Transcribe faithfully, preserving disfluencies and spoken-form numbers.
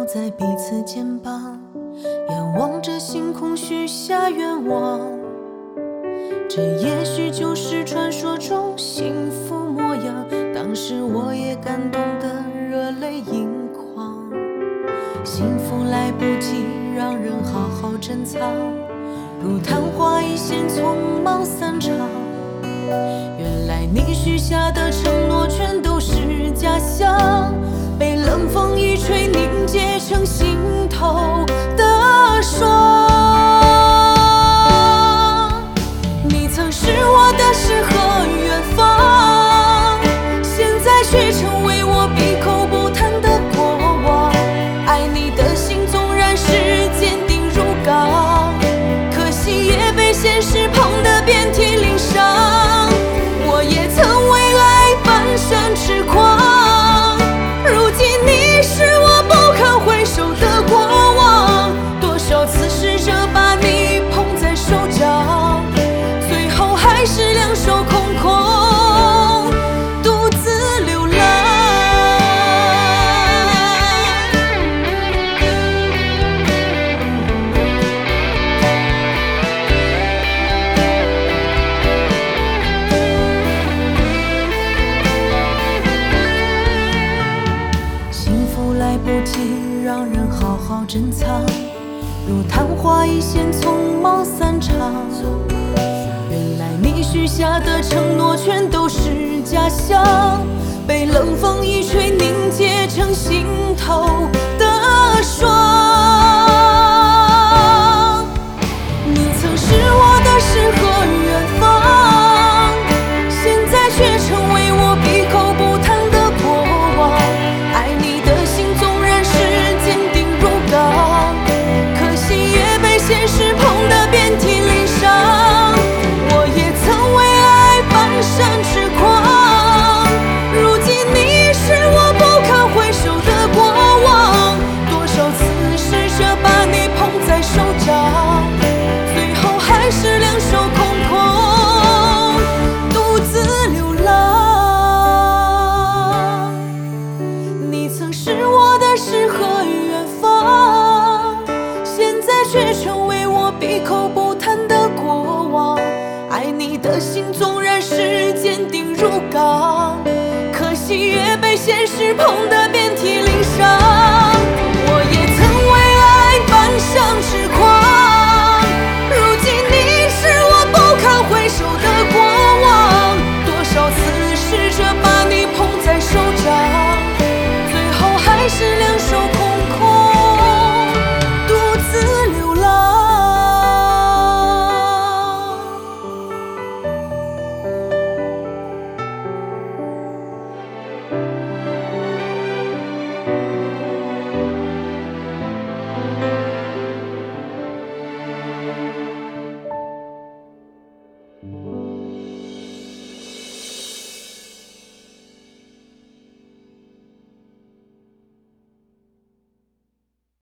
在彼此肩膀，仰望着星空许下愿望。这也许就是传说中幸福模样，当时我也感动得热泪盈眶。幸福来不及让人好好珍藏，如昙花一现匆忙散场。原来你许下的承诺全都是假象，被冷风一吹凝结成心头的霜。你曾是我的诗和远方，现在却成为我闭口不谈的过往。爱你的心纵然是坚定如钢，可惜也被现实碰得遍体鳞伤。我也曾为爱蹒跚痴狂，如今你是我不堪回首的过往。多少次试着把你捧在手掌，最后还是两手空空，独自流浪。幸福来不及让人好好珍藏，如昙花一现匆忙散场。原来你许下的承诺全都是假象，被冷风一吹凝结成心头的霜。你曾是我的诗和远方，现在却成为我闭口不谈的过往。爱你的心纵然是坚定如钢，可惜也被现实碰得遍体鳞伤。我也曾为爱蹒跚痴狂，如今你是我不堪回首的过往。多少次试着把你捧在手掌，最后还是两手空空，独自流浪。你曾是我的诗和远方，现在却成为我闭口不谈的过往。爱你的心纵然是坚定如钢，可惜也被现实碰得